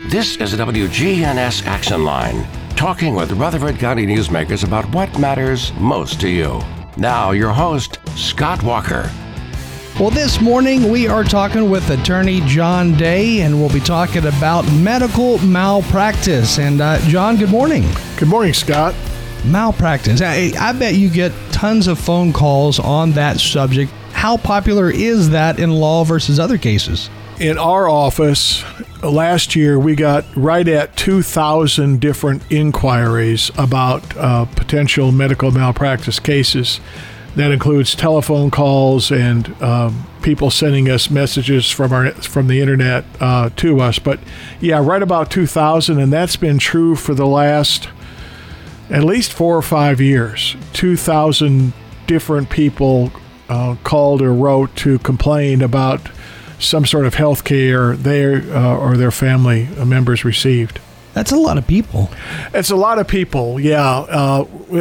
This is the WGNS Action Line, talking with Rutherford County newsmakers about what matters most to you. Now, your host, Scott Walker. Well, this morning we are talking with attorney John Day, and we'll be talking about medical malpractice. And John, good morning. Good morning, Scott. Malpractice. I bet you get tons of phone calls on that subject. How popular is that in law versus other cases? In our office, last year we got right at 2,000 different inquiries about potential medical malpractice cases. That includes telephone calls and people sending us messages from the internet to us. But yeah, right about 2,000, and that's been true for the last at least 4 or 5 years. 2,000 different people called or wrote to complain about some sort of health care or their family members received. That's a lot of people. It's a lot of people, yeah.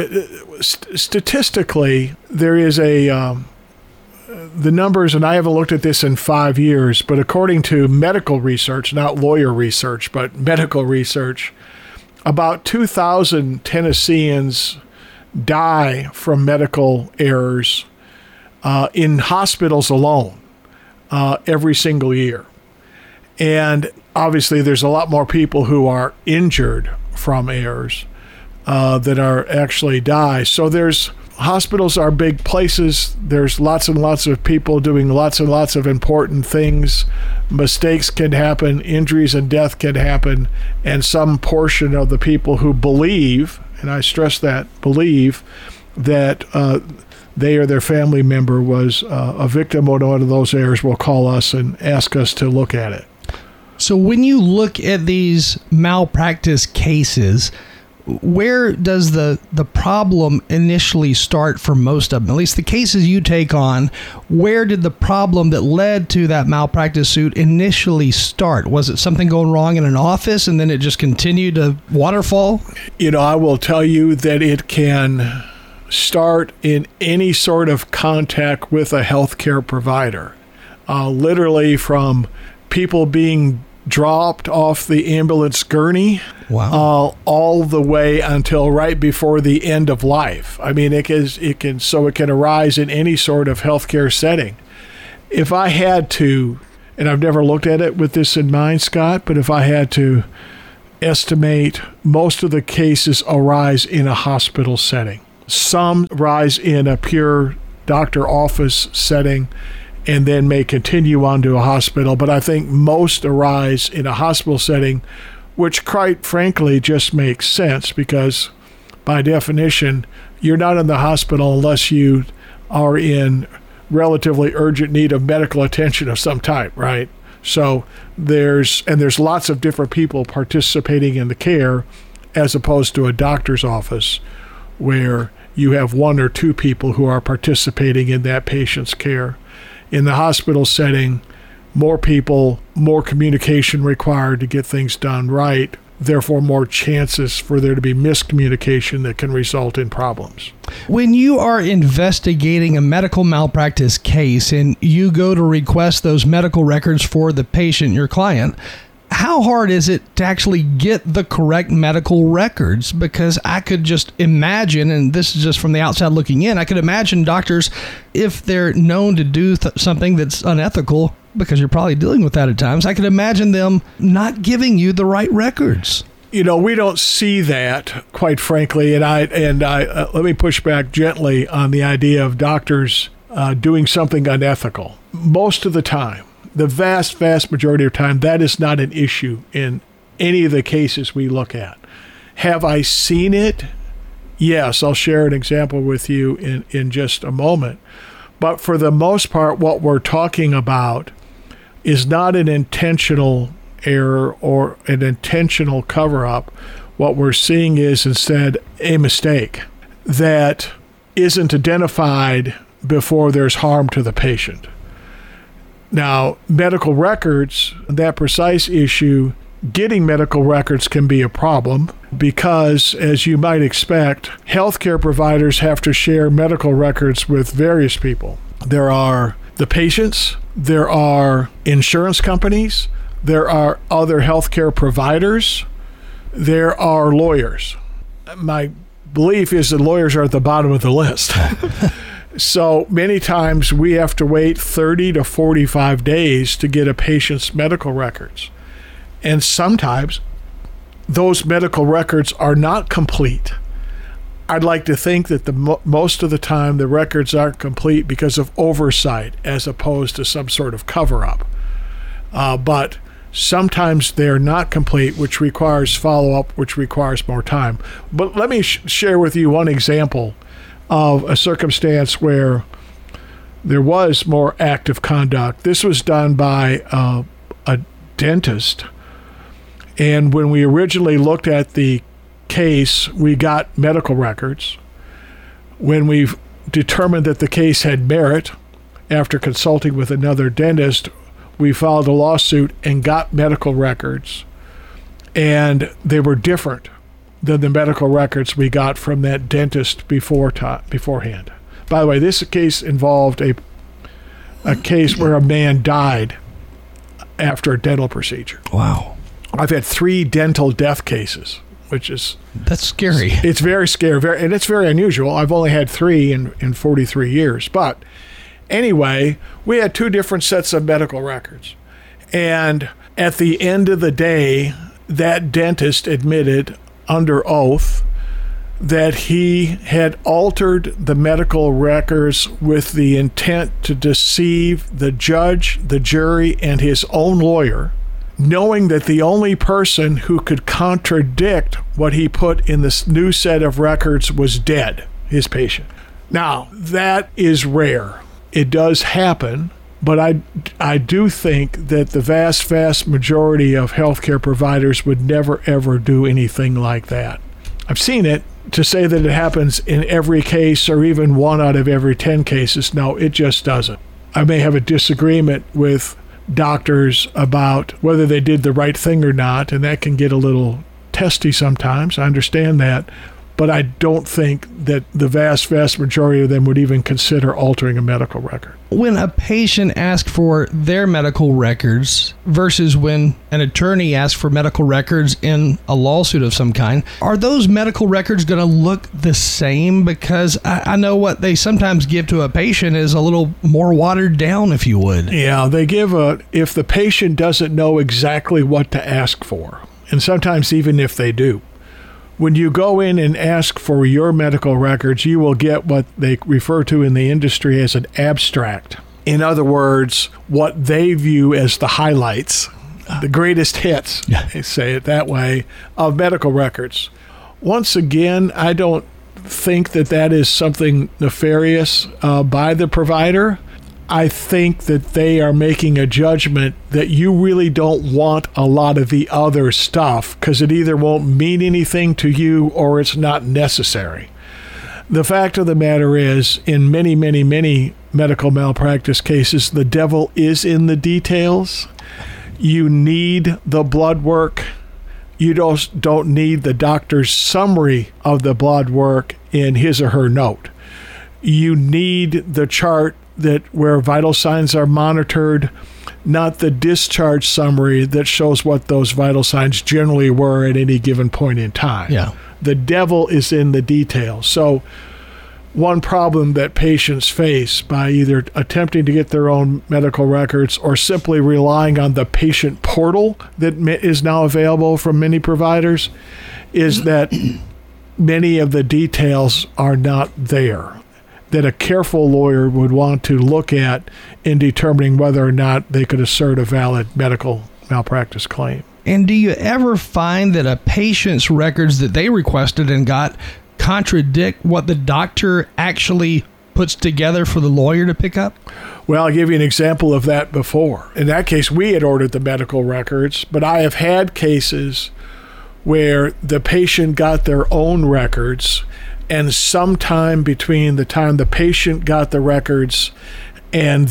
Statistically, there is the numbers, and I haven't looked at this in 5 years, but according to medical research, not lawyer research, but medical research, about 2,000 Tennesseans die from medical errors in hospitals alone every single year. And obviously there's a lot more people who are injured from errors that are actually die. So hospitals are big places. There's lots and lots of people doing lots and lots of important things. Mistakes can happen, injuries and death can happen, and some portion of the people who believe, and I stress that, believe that they or their family member was a victim of one of those errors will call us and ask us to look at it. So when you look at these malpractice cases, where does the problem initially start for most of them? At least the cases you take on, where did the problem that led to that malpractice suit initially start? Was it something going wrong in an office and then it just continued to waterfall? I will tell you that it can start in any sort of contact with a healthcare provider. Literally from people being dropped off the ambulance gurney, wow, all the way until right before the end of life. I mean, it can arise in any sort of healthcare setting. If I had to, and I've never looked at it with this in mind, Scott, but if I had to estimate, most of the cases arise in a hospital setting. Some rise in a pure doctor office setting and then may continue on to a hospital. But I think most arise in a hospital setting, which quite frankly just makes sense because by definition, you're not in the hospital unless you are in relatively urgent need of medical attention of some type, right? So there's lots of different people participating in the care as opposed to a doctor's office where you have 1 or 2 people who are participating in that patient's care. In the hospital setting, more people, more communication required to get things done right, therefore more chances for there to be miscommunication that can result in problems. When you are investigating a medical malpractice case and you go to request those medical records for the patient, your client, how hard is it to actually get the correct medical records? Because I could just imagine, and this is just from the outside looking in, I could imagine doctors, if they're known to do something that's unethical, because you're probably dealing with that at times, I could imagine them not giving you the right records. We don't see that, quite frankly, and I let me push back gently on the idea of doctors doing something unethical. Most of the time, the vast, vast majority of time, that is not an issue in any of the cases we look at. Have I seen it? Yes, I'll share an example with you in just a moment. But for the most part, what we're talking about is not an intentional error or an intentional cover-up. What we're seeing is instead a mistake that isn't identified before there's harm to the patient. Now, medical records, that precise issue, getting medical records can be a problem because, as you might expect, healthcare providers have to share medical records with various people. There are the patients, there are insurance companies, there are other healthcare providers, there are lawyers. My belief is that lawyers are at the bottom of the list. So many times we have to wait 30 to 45 days to get a patient's medical records. And sometimes those medical records are not complete. I'd like to think that most of the time the records aren't complete because of oversight as opposed to some sort of cover-up. But sometimes they're not complete, which requires follow-up, which requires more time. But let me share with you one example of a circumstance where there was more active conduct. This was done by a dentist. And when we originally looked at the case, we got medical records. When we determined that the case had merit, after consulting with another dentist, we filed a lawsuit and got medical records. And they were different than the medical records we got from that dentist beforehand. By the way, this case involved a case where a man died after a dental procedure. Wow. I've had 3 dental death cases, which is... That's scary. It's very scary, and it's very unusual. I've only had 3 in 43 years. But anyway, we had 2 different sets of medical records. And at the end of the day, that dentist admitted under oath that he had altered the medical records with the intent to deceive the judge, the jury, and his own lawyer, knowing that the only person who could contradict what he put in this new set of records was dead, his patient. Now, that is rare. It does happen, but I do think that the vast majority of healthcare providers would never, ever do anything like that. I've seen it. To say that it happens in every case or even 1 out of every 10 cases, no, it just doesn't. I may have a disagreement with doctors about whether they did the right thing or not, and that can get a little testy sometimes. I understand that. But I don't think that the vast majority of them would even consider altering a medical record. When a patient asks for their medical records versus when an attorney asks for medical records in a lawsuit of some kind, are those medical records going to look the same? Because I know what they sometimes give to a patient is a little more watered down, if you would. Yeah, they give if the patient doesn't know exactly what to ask for, and sometimes even if they do. When you go in and ask for your medical records, you will get what they refer to in the industry as an abstract. In other words, what they view as the highlights, the greatest hits, they say it that way, of medical records. Once again, I don't think that is something nefarious by the provider. I think that they are making a judgment that you really don't want a lot of the other stuff because it either won't mean anything to you or it's not necessary. The fact of the matter is, in many medical malpractice cases, the devil is in the details. You need the blood work. You don't need the doctor's summary of the blood work in his or her note. You need the chart where vital signs are monitored, not the discharge summary that shows what those vital signs generally were at any given point in time. Yeah. The devil is in the details. So one problem that patients face by either attempting to get their own medical records or simply relying on the patient portal that is now available from many providers is that many of the details are not there, that a careful lawyer would want to look at in determining whether or not they could assert a valid medical malpractice claim. And do you ever find that a patient's records that they requested and got contradict what the doctor actually puts together for the lawyer to pick up? Well, I'll give you an example of that before. In that case, we had ordered the medical records, but I have had cases where the patient got their own records, and sometime between the time the patient got the records and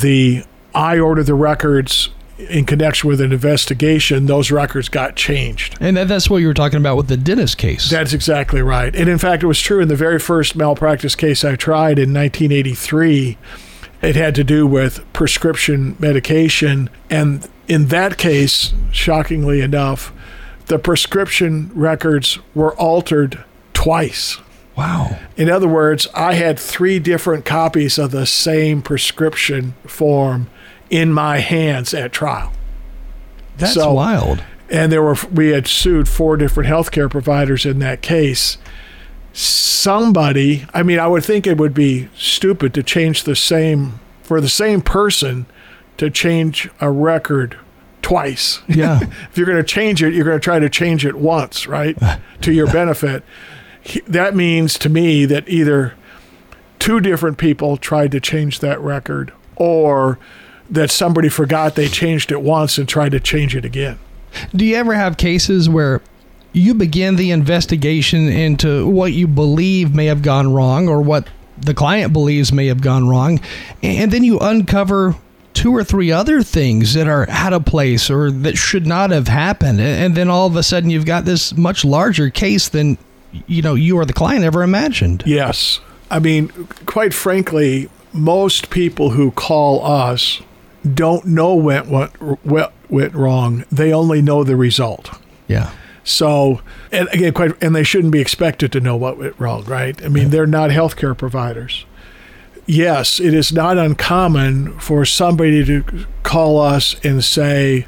I ordered the records in connection with an investigation, those records got changed. And that's what you were talking about with the dentist case. That's exactly right. And in fact, it was true in the very first malpractice case I tried in 1983. It had to do with prescription medication. And in that case, shockingly enough, the prescription records were altered twice. Wow. In other words, I had 3 different copies of the same prescription form in my hands at trial. That's wild. And we had sued 4 different healthcare providers in that case. Somebody, I mean, I would think it would be stupid to change for the same person to change a record twice. Yeah. If you're going to change it, you're going to try to change it once, right? To your benefit. That means to me that either 2 different people tried to change that record, or that somebody forgot they changed it once and tried to change it again. Do you ever have cases where you begin the investigation into what you believe may have gone wrong or what the client believes may have gone wrong, and then you uncover 2 or 3 other things that are out of place or that should not have happened, and then all of a sudden you've got this much larger case than you or the client ever imagined? Yes. I mean, quite frankly, most people who call us don't know what went wrong. They only know the result. Yeah. So, and again, and they shouldn't be expected to know what went wrong, right? I mean, they're not healthcare providers. Yes, it is not uncommon for somebody to call us and say,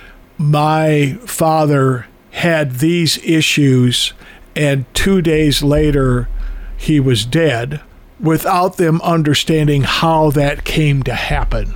my father had these issues and 2 days later he was dead, without them understanding how that came to happen.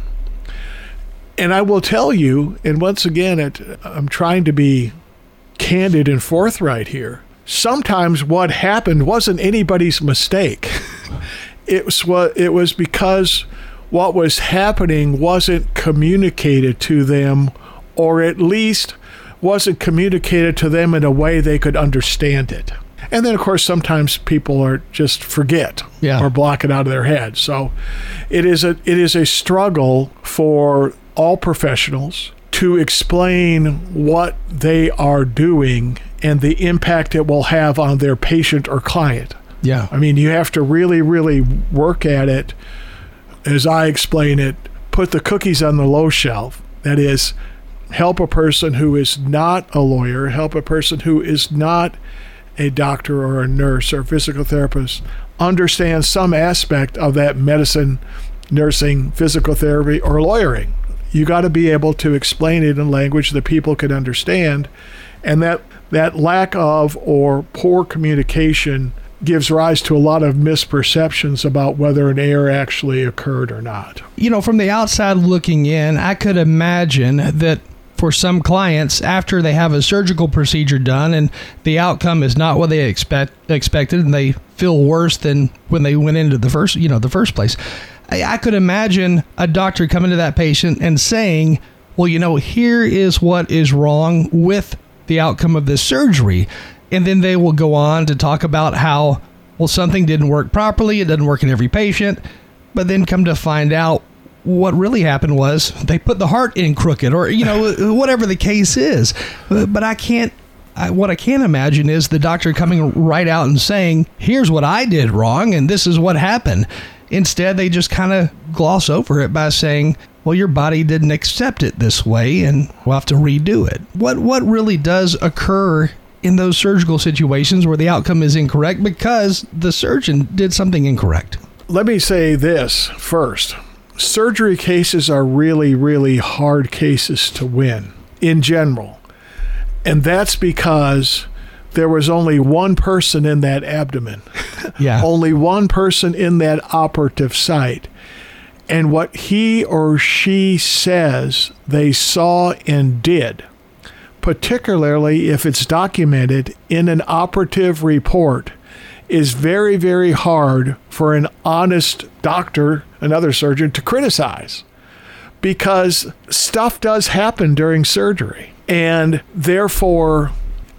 And I will tell you, and once again, I'm trying to be candid and forthright here. Sometimes what happened wasn't anybody's mistake. It was because what was happening wasn't communicated to them, or at least wasn't communicated to them in a way they could understand it. And then, of course, sometimes people are just forget or block it out of their head. So it is a struggle for all professionals to explain what they are doing and the impact it will have on their patient or client. Yeah. I mean, you have to really, really work at it. As I explain it, put the cookies on the low shelf. That is, help a person who is not a lawyer, help a person who is not a doctor or a nurse or a physical therapist understand some aspect of that medicine, nursing, physical therapy, or lawyering. You got to be able to explain it in language that people can understand, and that lack of or poor communication gives rise to a lot of misperceptions about whether an error actually occurred or not. From the outside looking in, I could imagine that for some clients, after they have a surgical procedure done and the outcome is not what they expected, and they feel worse than when they went into the first place, I could imagine a doctor coming to that patient and saying, well, here is what is wrong with the outcome of this surgery. And then they will go on to talk about how, well, something didn't work properly. It doesn't work in every patient. But then come to find out what really happened was they put the heart in crooked, or, whatever the case is. But what I can't imagine is the doctor coming right out and saying, here's what I did wrong and this is what happened. Instead, they just kind of gloss over it by saying, well, your body didn't accept it this way and we'll have to redo it. What really does occur in those surgical situations where the outcome is incorrect because the surgeon did something incorrect? Let me say this first. Surgery cases are really, really hard cases to win in general. And that's because there was only one person in that abdomen. Yeah. Only one person in that operative site. And what he or she says they saw and did, particularly if it's documented in an operative report, is very, very hard for an honest doctor, another surgeon, to criticize, because stuff does happen during surgery. And therefore,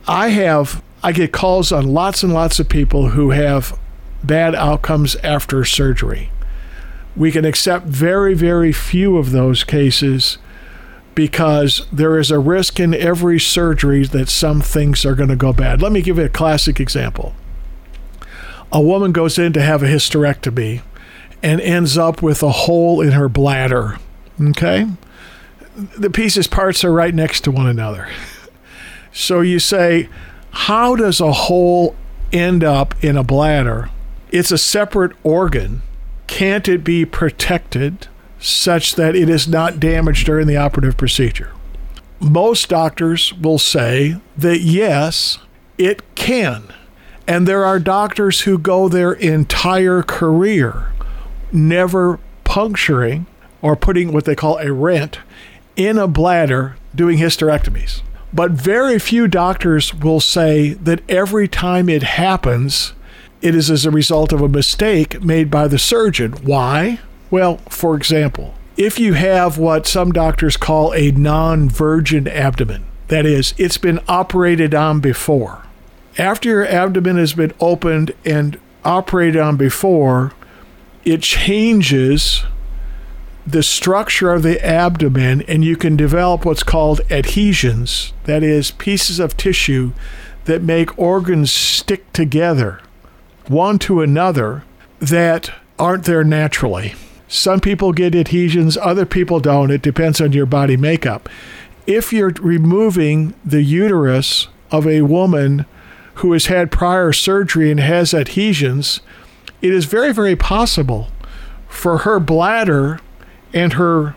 I get calls on lots and lots of people who have bad outcomes after surgery. We can accept very, very few of those cases because there is a risk in every surgery that some things are going to go bad. Let me give you a classic example. A woman goes in to have a hysterectomy, and ends up with a hole in her bladder. Okay? The parts are right next to one another. So you say, how does a hole end up in a bladder? It's a separate organ. Can't it be protected such that it is not damaged during the operative procedure? Most doctors will say that yes, it can. And there are doctors who go their entire career never puncturing or putting what they call a rent in a bladder doing hysterectomies. But very few doctors will say that every time it happens, it is as a result of a mistake made by the surgeon. Why? Well, for example, if you have what some doctors call a non-virgin abdomen, that is, it's been operated on before. After your abdomen has been opened and operated on before, it changes the structure of the abdomen, and you can develop what's called adhesions, that is, pieces of tissue that make organs stick together one to another that aren't there naturally. Some people get adhesions, other people don't. It depends on your body makeup. If you're removing the uterus of a woman who has had prior surgery and has adhesions, it is very, very possible for her bladder and her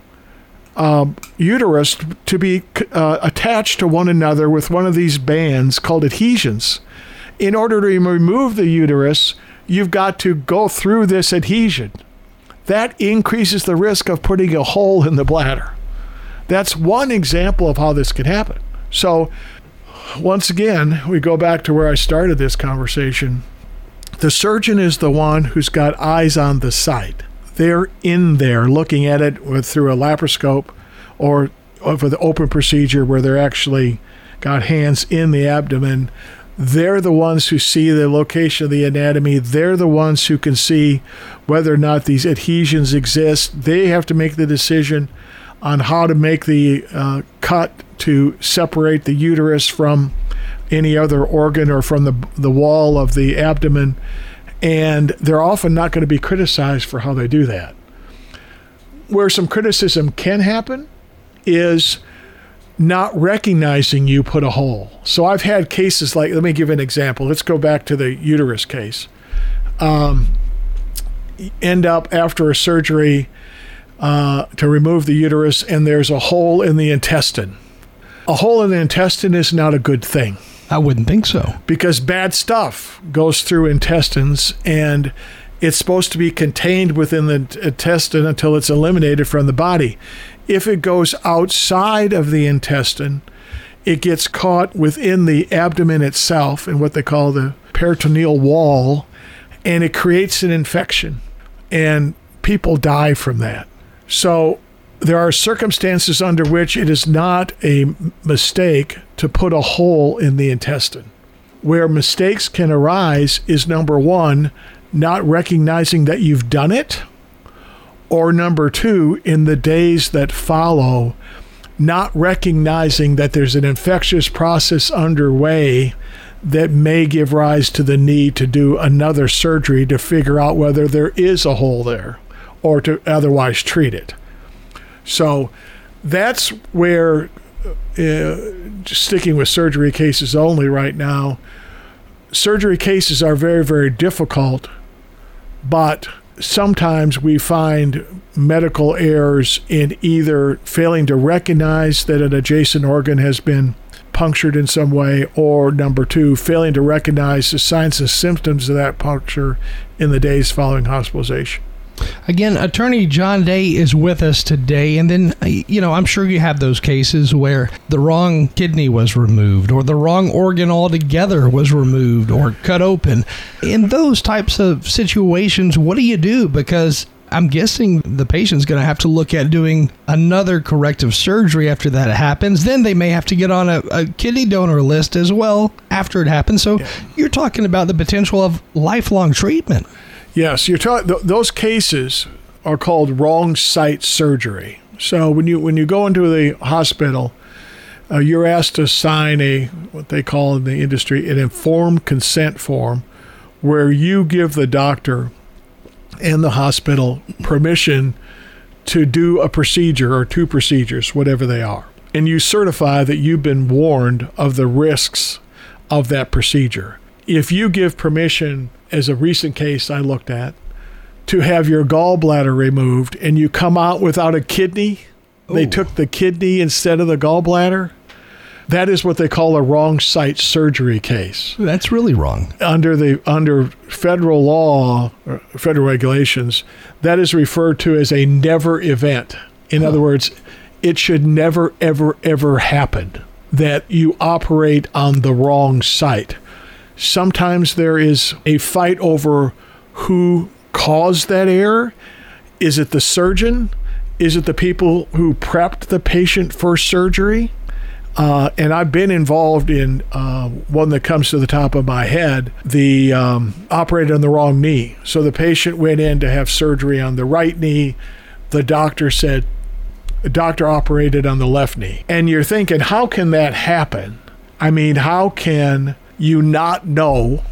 uterus to be attached to one another with one of these bands called adhesions. In order to remove the uterus, you've got to go through this adhesion. That increases the risk of putting a hole in the bladder. That's one example of how this can happen. So, once again, we go back to where I started this conversation. The surgeon is the one who's got eyes on the site. They're in there looking at it through a laparoscope or for the open procedure where they're actually got hands in the abdomen. They're the ones who see the location of the anatomy. They're the ones who can see whether or not these adhesions exist. They have to make the decision on how to make the cut to separate the uterus from any other organ or from the wall of the abdomen. And they're often not going to be criticized for how they do that. Where some criticism can happen is not recognizing you put a hole. So I've had cases like, let me give an example. Let's go back to the uterus case. End up after a surgery to remove the uterus, and there's a hole in the intestine. A hole in the intestine is not a good thing. I wouldn't think so. Because bad stuff goes through intestines, and it's supposed to be contained within the intestine until it's eliminated from the body. If it goes outside of the intestine, it gets caught within the abdomen itself in what they call the peritoneal wall, and it creates an infection, and people die from that. So there are circumstances under which it is not a mistake to put a hole in the intestine. Where mistakes can arise is, number one, not recognizing that you've done it, or number two, in the days that follow, not recognizing that there's an infectious process underway that may give rise to the need to do another surgery to figure out whether there is a hole there or to otherwise treat it. So that's where, just sticking with surgery cases only right now, surgery cases are very, very difficult, but sometimes we find medical errors in either failing to recognize that an adjacent organ has been punctured in some way, or number two, failing to recognize the signs and symptoms of that puncture in the days following hospitalization. Again, Attorney John Day is with us today, and then, I'm sure you have those cases where the wrong kidney was removed or the wrong organ altogether was removed or cut open. In those types of situations, what do you do? Because I'm guessing the patient's going to have to look at doing another corrective surgery after that happens. Then they may have to get on a kidney donor list as well after it happens. So You're talking about the potential of lifelong treatment. Yes, those cases are called wrong site surgery. So when you go into the hospital, you're asked to sign what they call in the industry an informed consent form, where you give the doctor and the hospital permission to do a procedure or two procedures, whatever they are. And you certify that you've been warned of the risks of that procedure. If you give permission, as a recent case I looked at, to have your gallbladder removed and you come out without a kidney, they took the kidney instead of the gallbladder, that is what they call a wrong site surgery case. That's really wrong. Under federal law, or federal regulations, that is referred to as a never event. In other words, it should never, ever, ever happen that you operate on the wrong site. Sometimes there is a fight over who caused that error. Is it the surgeon? Is it the people who prepped the patient for surgery? And I've been involved in one that comes to the top of my head, the operated on the wrong knee. So the patient went in to have surgery on the right knee. The doctor operated on the left knee. And you're thinking, how can that happen? I mean, how can you not know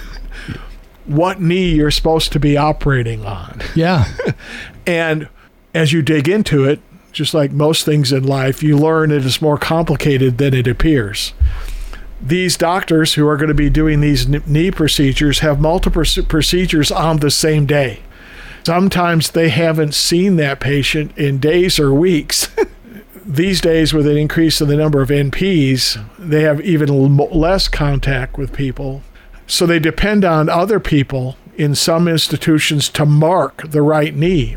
what knee you're supposed to be operating on? Yeah. And as you dig into it, just like most things in life, you learn it is more complicated than it appears. These doctors who are going to be doing these knee procedures have multiple procedures on the same day. Sometimes they haven't seen that patient in days or weeks. These days, with an increase in the number of NPs, they have even less contact with people. So they depend on other people in some institutions to mark the right knee.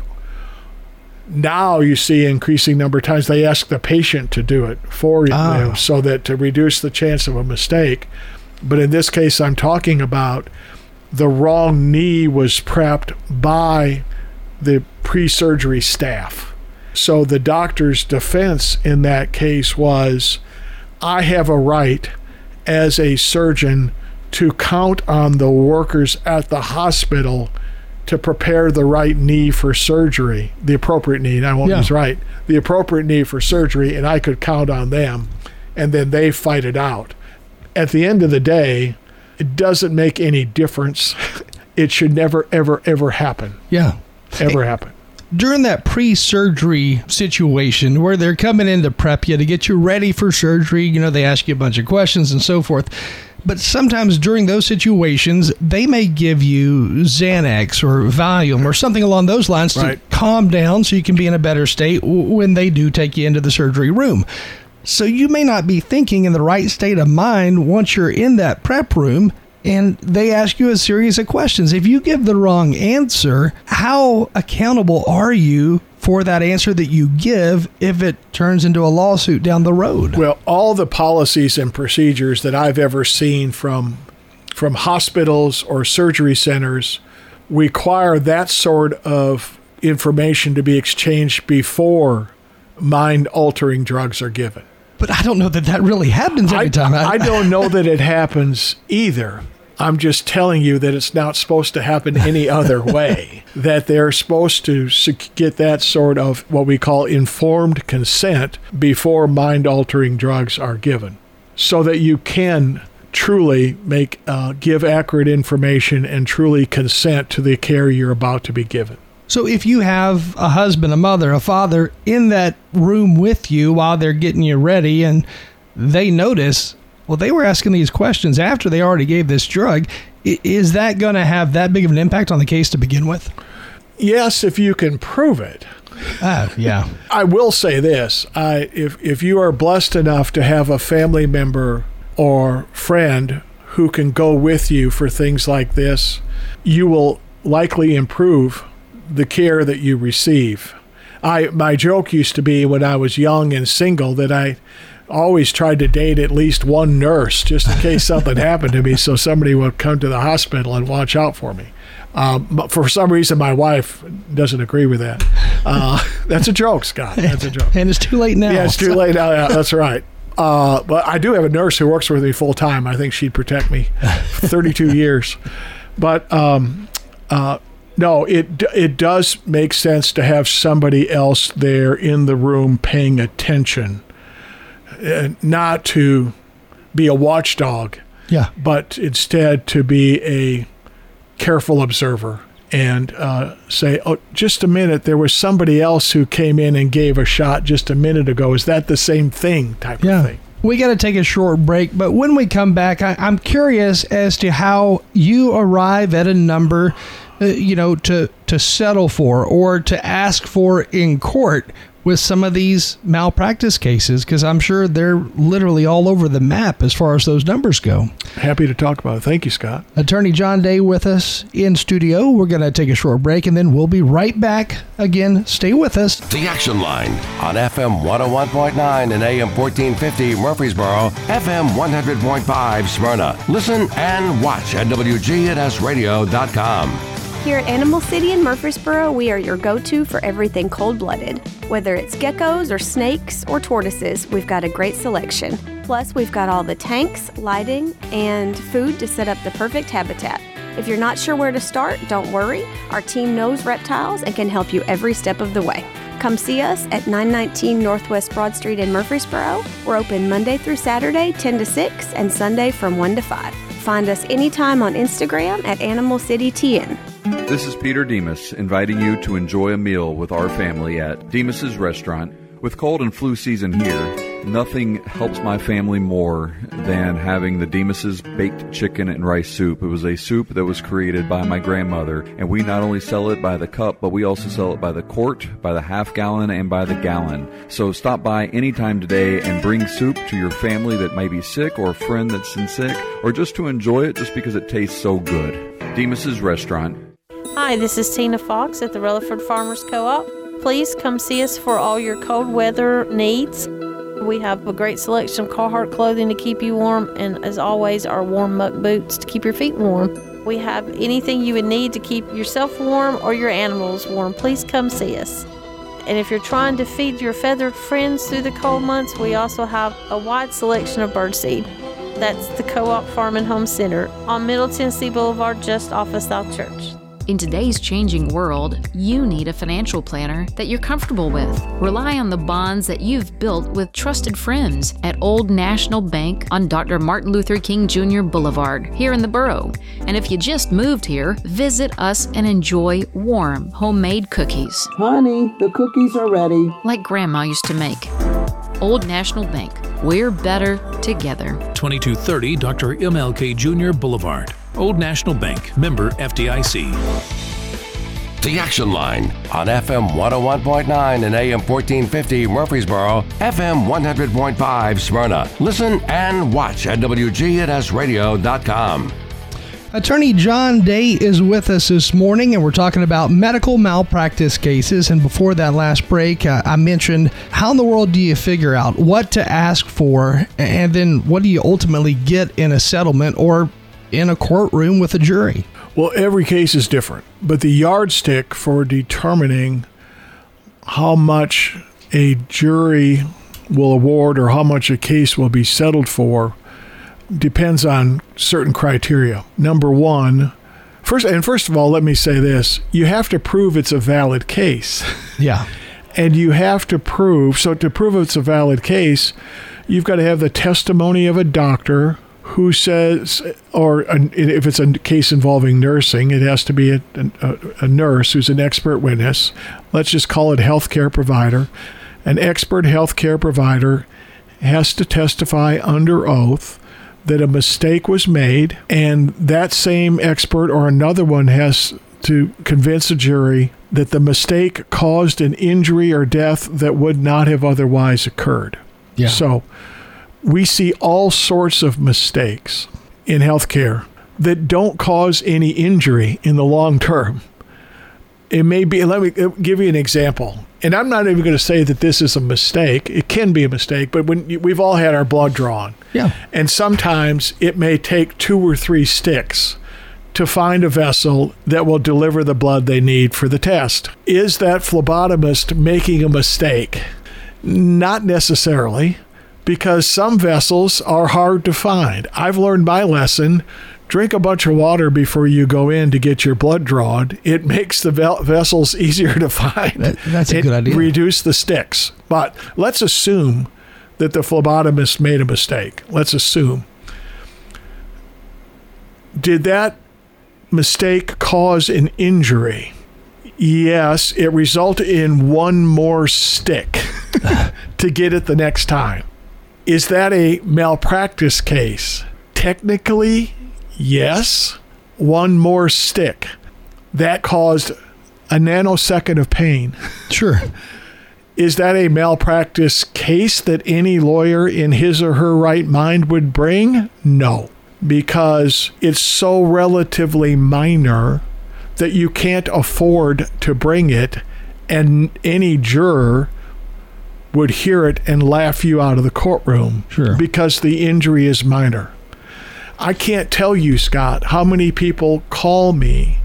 Now you see increasing number of times they ask the patient to do it for you, so that to reduce the chance of a mistake. But in this case, I'm talking about the wrong knee was prepped by the pre-surgery staff. So the doctor's defense in that case was, I have a right as a surgeon to count on the workers at the hospital to prepare the right knee for surgery, the appropriate knee, and I won't use right, the appropriate knee for surgery, and I could count on them, and then they fight it out. At the end of the day, it doesn't make any difference. It should never, ever, ever happen. Yeah. Ever happen. During that pre-surgery situation where they're coming in to prep you to get you ready for surgery, they ask you a bunch of questions and so forth. But sometimes during those situations, they may give you Xanax or Valium or something along those lines to calm down so you can be in a better state when they do take you into the surgery room. So you may not be thinking in the right state of mind once you're in that prep room and they ask you a series of questions. If you give the wrong answer, how accountable are you for that answer that you give if it turns into a lawsuit down the road? Well, all the policies and procedures that I've ever seen from hospitals or surgery centers require that sort of information to be exchanged before mind-altering drugs are given. But I don't know that really happens every time. I don't know that it happens either. I'm just telling you that it's not supposed to happen any other way, that they're supposed to get that sort of what we call informed consent before mind-altering drugs are given, so that you can truly give accurate information and truly consent to the care you're about to be given. So if you have a husband, a mother, a father in that room with you while they're getting you ready and they notice, well, they were asking these questions after they already gave this drug, is that going to have that big of an impact on the case to begin with? Yes, if you can prove it. Yeah. I will say this. If you are blessed enough to have a family member or friend who can go with you for things like this, you will likely improve the care that you receive. My joke used to be when I was young and single that I always tried to date at least one nurse just in case something happened to me, so somebody would come to the hospital and watch out for me. But for some reason, my wife doesn't agree with that. That's a joke, Scott. That's a joke. And it's too late now. Yeah, it's too late now. Yeah, that's right. But I do have a nurse who works with me full time. I think she'd protect me for 32 years. But no, it does make sense to have somebody else there in the room paying attention, not to be a watchdog, but instead to be a careful observer and say, oh, just a minute, there was somebody else who came in and gave a shot just a minute ago. Is that the same thing type of thing? We got to take a short break, but when we come back, I'm curious as to how you arrive at a number, to settle for or to ask for in court with some of these malpractice cases, because I'm sure they're literally all over the map as far as those numbers go. Happy to talk about it. Thank you, Scott. Attorney John Day with us in studio. We're going to take a short break, and then we'll be right back. Again, stay with us. The Action Line on FM 101.9 and AM 1450 Murfreesboro, FM 100.5 Smyrna. Listen and watch at WGNSradio.com. Here at Animal City in Murfreesboro, we are your go-to for everything cold-blooded. Whether it's geckos or snakes or tortoises, we've got a great selection. Plus, we've got all the tanks, lighting, and food to set up the perfect habitat. If you're not sure where to start, don't worry. Our team knows reptiles and can help you every step of the way. Come see us at 919 Northwest Broad Street in Murfreesboro. We're open Monday through Saturday, 10 to 6, and Sunday from 1 to 5. Find us anytime on Instagram at Animal City TN. This is Peter Demas, inviting you to enjoy a meal with our family at Demas's Restaurant. With cold and flu season here, nothing helps my family more than having the Demas's baked chicken and rice soup. It was a soup that was created by my grandmother, and we not only sell it by the cup, but we also sell it by the quart, by the half gallon, and by the gallon. So stop by anytime today and bring soup to your family that may be sick, or a friend that's sick, or just to enjoy it just because it tastes so good. Demas's Restaurant. Hi, this is Tina Fox at the Rutherford Farmers Co-op. Please come see us for all your cold weather needs. We have a great selection of Carhartt clothing to keep you warm, and as always, our warm muck boots to keep your feet warm. We have anything you would need to keep yourself warm or your animals warm. Please come see us. And if you're trying to feed your feathered friends through the cold months, we also have a wide selection of birdseed. That's the Co-op Farm and Home Center on Middle Tennessee Boulevard, just off of South Church. In today's changing world, you need a financial planner that you're comfortable with. Rely on the bonds that you've built with trusted friends at Old National Bank on Dr. Martin Luther King Jr. Boulevard here in the borough. And if you just moved here, visit us and enjoy warm, homemade cookies. Honey, the cookies are ready. Like Grandma used to make. Old National Bank. We're better together. 2230 Dr. MLK Jr. Boulevard. Old National Bank, member FDIC. The Action Line on FM 101.9 and AM 1450 Murfreesboro, FM 100.5 Smyrna. Listen and watch at WGNSradio.com. Attorney John Day is with us this morning, and we're talking about medical malpractice cases. And before that last break, I mentioned, how in the world do you figure out what to ask for, and then what do you ultimately get in a settlement or in a courtroom with a jury? Well, every case is different, but the yardstick for determining how much a jury will award or how much a case will be settled for depends on certain criteria. Number one, first of all, let me say this. You have to prove it's a valid case. Yeah. And you have to prove, so to prove it's a valid case, you've got to have the testimony of a doctor who says, or if it's a case involving nursing, it has to be a nurse who's an expert witness. Let's just call it a healthcare provider. An expert healthcare provider has to testify under oath that a mistake was made, and that same expert or another one has to convince a jury that the mistake caused an injury or death that would not have otherwise occurred. Yeah. So we see all sorts of mistakes in healthcare that don't cause any injury in the long term. It may be, let me give you an example. And I'm not even going to say that this is a mistake. It can be a mistake, but we've all had our blood drawn. Yeah. And sometimes it may take 2 or 3 sticks to find a vessel that will deliver the blood they need for the test. Is that phlebotomist making a mistake? Not necessarily, because some vessels are hard to find. I've learned my lesson. Drink a bunch of water before you go in to get your blood drawn. It makes the vessels easier to find. That's a good idea. Reduce the sticks. But let's assume that the phlebotomist made a mistake. Let's assume. Did that mistake cause an injury? Yes, it resulted in one more stick to get it the next time. Is that a malpractice case? Technically, yes. One more stick. That caused a nanosecond of pain. Sure. Is that a malpractice case that any lawyer in his or her right mind would bring? No, because it's so relatively minor that you can't afford to bring it, and any juror would hear it and laugh you out of the courtroom. Sure. Because the injury is minor. I can't tell you, Scott, how many people call me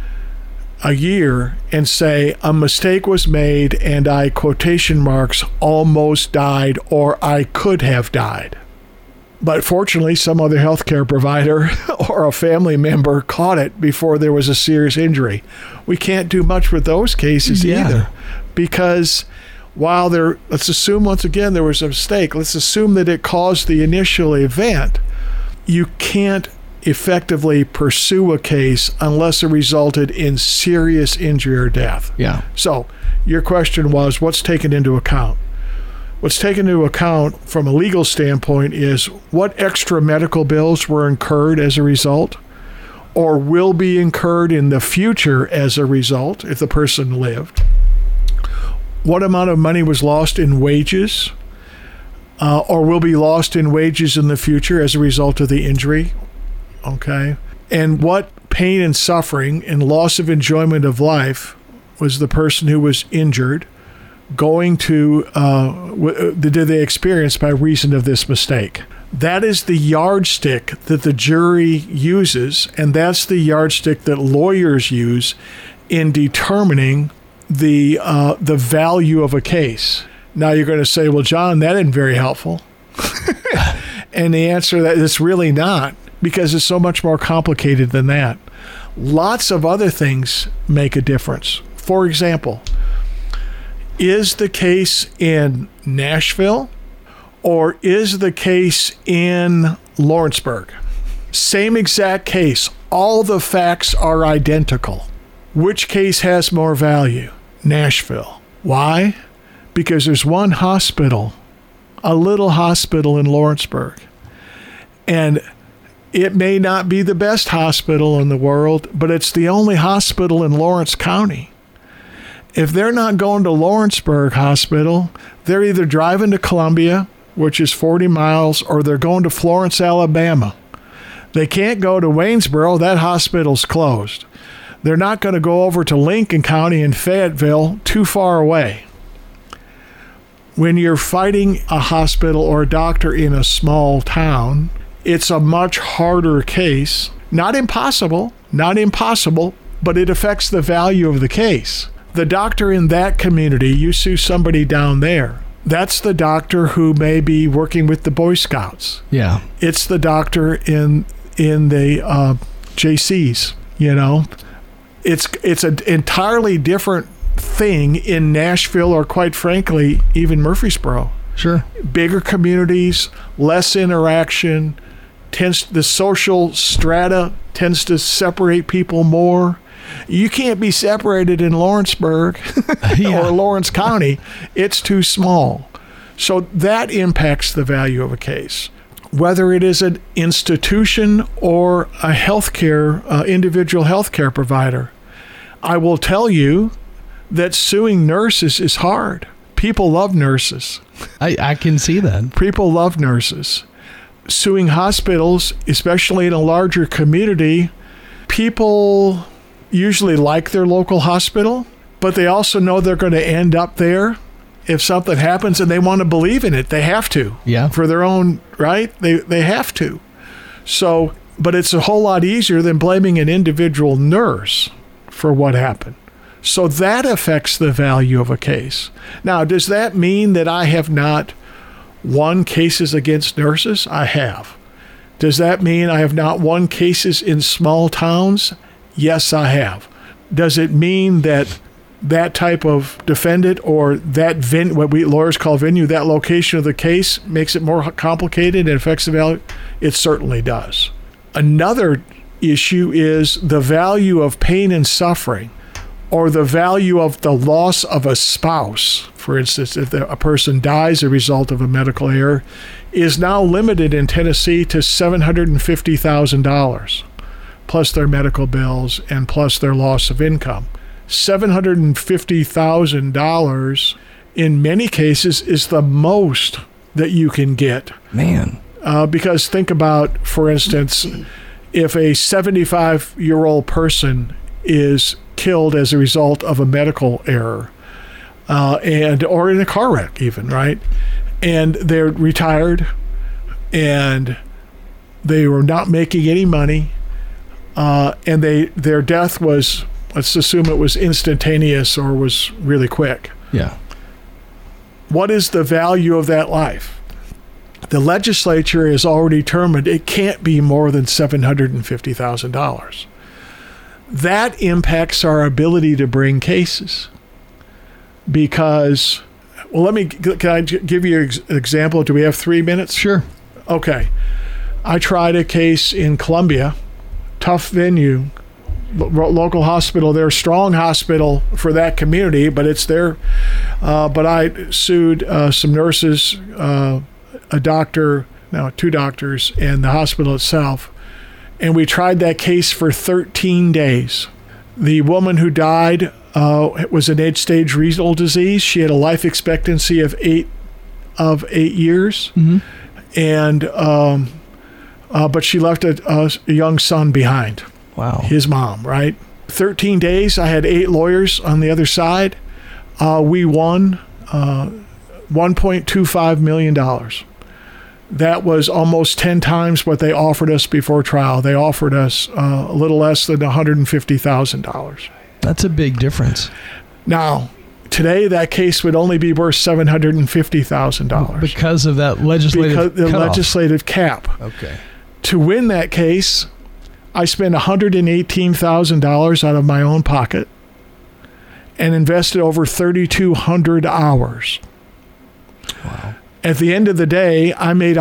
a year and say a mistake was made and I, quotation marks, almost died, or I could have died. But fortunately, some other healthcare provider or a family member caught it before there was a serious injury. We can't do much with those cases either, because while let's assume once again there was a mistake, let's assume that it caused the initial event, you can't effectively pursue a case unless it resulted in serious injury or death. Yeah. So your question was, what's taken into account? What's taken into account from a legal standpoint is what extra medical bills were incurred as a result, or will be incurred in the future as a result if the person lived. What amount of money was lost in wages, or will be lost in wages in the future as a result of the injury? Okay. And what pain and suffering and loss of enjoyment of life was the person who was injured going to, did they experience by reason of this mistake? That is the yardstick that the jury uses, and that's the yardstick that lawyers use in determining the value of a case. Now you're going to say, well, John, that isn't very helpful. And the answer to that is it's really not, because it's so much more complicated than that. Lots of other things make a difference. For example, is the case in Nashville or is the case in Lawrenceburg? Same exact case. All the facts are identical. Which case has more value? Nashville. Why? Because there's one hospital, a little hospital in Lawrenceburg. And it may not be the best hospital in the world, but it's the only hospital in Lawrence County. If they're not going to Lawrenceburg Hospital, they're either driving to Columbia, which is 40 miles, or they're going to Florence, Alabama. They can't go to Waynesboro. That hospital's closed. They're not going to go over to Lincoln County in Fayetteville, too far away. When you're fighting a hospital or a doctor in a small town, it's a much harder case. Not impossible, but it affects the value of the case. The doctor in that community, you sue somebody down there, that's the doctor who may be working with the Boy Scouts. Yeah. It's the doctor in the JCs, you know. It's an entirely different thing in Nashville, or quite frankly, even Murfreesboro. Sure. Bigger communities, less interaction, the social strata tends to separate people more. You can't be separated in Lawrenceburg or Lawrence County. It's too small. So that impacts the value of a case. Whether it is an institution or a individual healthcare provider, I will tell you that suing nurses is hard. People love nurses. I can see that. People love nurses. Suing hospitals, especially in a larger community, people usually like their local hospital, but they also know they're going to end up there if something happens, and they want to believe in it. They have to. Yeah. For their own, right? They have to. So, but it's a whole lot easier than blaming an individual nurse for what happened. So that affects the value of a case. Now, does that mean that I have not won cases against nurses? I have. Does that mean I have not won cases in small towns? Yes, I have. Does it mean that that type of defendant or that what we lawyers call venue, that location of the case makes it more complicated and affects the value? It certainly does. Another issue is the value of pain and suffering, or the value of the loss of a spouse. For instance, if a person dies as a result of a medical error, is now limited in Tennessee to $750,000, plus their medical bills and plus their loss of income. $750,000 in many cases is the most that you can get. Man. Because think about, for instance, if a 75-year-old person is killed as a result of a medical error, or in a car wreck even, right? And they're retired and they were not making any money, and their death was, let's assume it was instantaneous or was really quick. Yeah. What is the value of that life? The legislature has already determined it can't be more than $750,000. That impacts our ability to bring cases. Because, well, can I give you an example? Do we have 3 minutes? Sure. Okay. I tried a case in Columbia, tough venue, local hospital. They're a strong hospital for that community, but it's there. But I sued some nurses, a doctor, no, 2 doctors, and the hospital itself. And we tried that case for 13 days. The woman who died was an 8-stage renal disease. She had a life expectancy of 8 years. Mm-hmm. And but she left a young son behind. Wow. His mom, right? 13 days. I had 8 lawyers on the other side. We won $1.25 million. That was almost 10 times what they offered us before trial. They offered us a little less than $150,000. That's a big difference. Now, today that case would only be worth $750,000 because of that legislative cap. Okay. To win that case, I spent $118,000 out of my own pocket and invested over 3,200 hours. Wow. At the end of the day, I made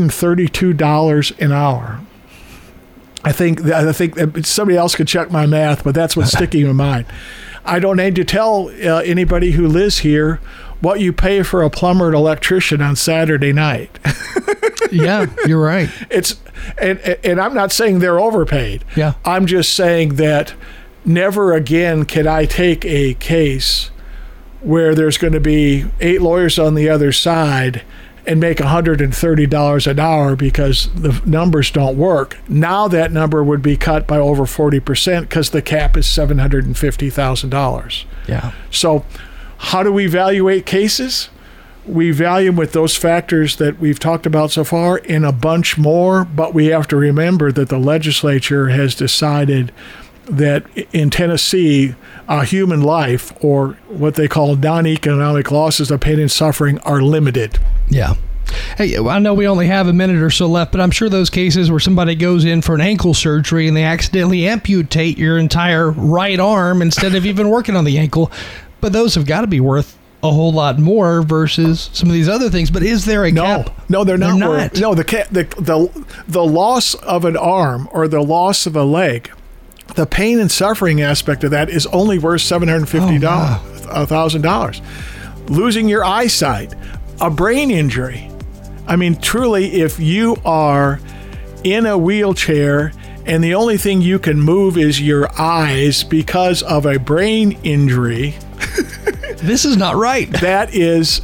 $132 an hour. I think somebody else could check my math, but that's what's sticking in my mind. I don't need to tell anybody who lives here what you pay for a plumber and electrician on Saturday night. Yeah, you're right. And I'm not saying they're overpaid. Yeah. I'm just saying that never again can I take a case where there's going to be 8 lawyers on the other side and make $130 an hour because the numbers don't work. Now that number would be cut by over 40% because the cap is $750,000. Yeah. So how do we evaluate cases? We value them with those factors that we've talked about so far and a bunch more, but we have to remember that the legislature has decided that in Tennessee, human life, or what they call non-economic losses of pain and suffering, are limited. Yeah. Hey, I know we only have a minute or so left, but I'm sure those cases where somebody goes in for an ankle surgery and they accidentally amputate your entire right arm instead of even working on the ankle, but those have got to be worth a whole lot more versus some of these other things. But is there a cap? No, they're not. No, the loss of an arm or the loss of a leg, the pain and suffering aspect of that is only worth $750,000. Losing your eyesight, a brain injury. I mean, truly, if you are in a wheelchair and the only thing you can move is your eyes because of a brain injury, this is not right. That is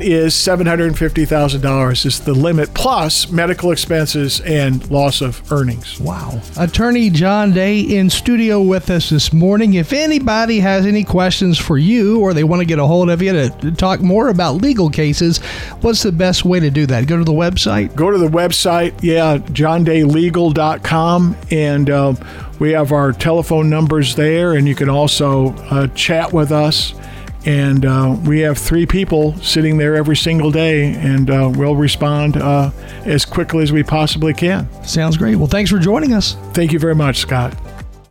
$750,000 is the limit, plus medical expenses and loss of earnings. Wow. Attorney John Day in studio with us this morning. If anybody has any questions for you or they want to get a hold of you to talk more about legal cases, what's the best way to do that? Go to the website? Go to the website, johndaylegal.com, and we have our telephone numbers there, and you can also chat with us. And we have 3 people sitting there every single day, and we'll respond as quickly as we possibly can. Sounds great. Well, thanks for joining us. Thank you very much, Scott.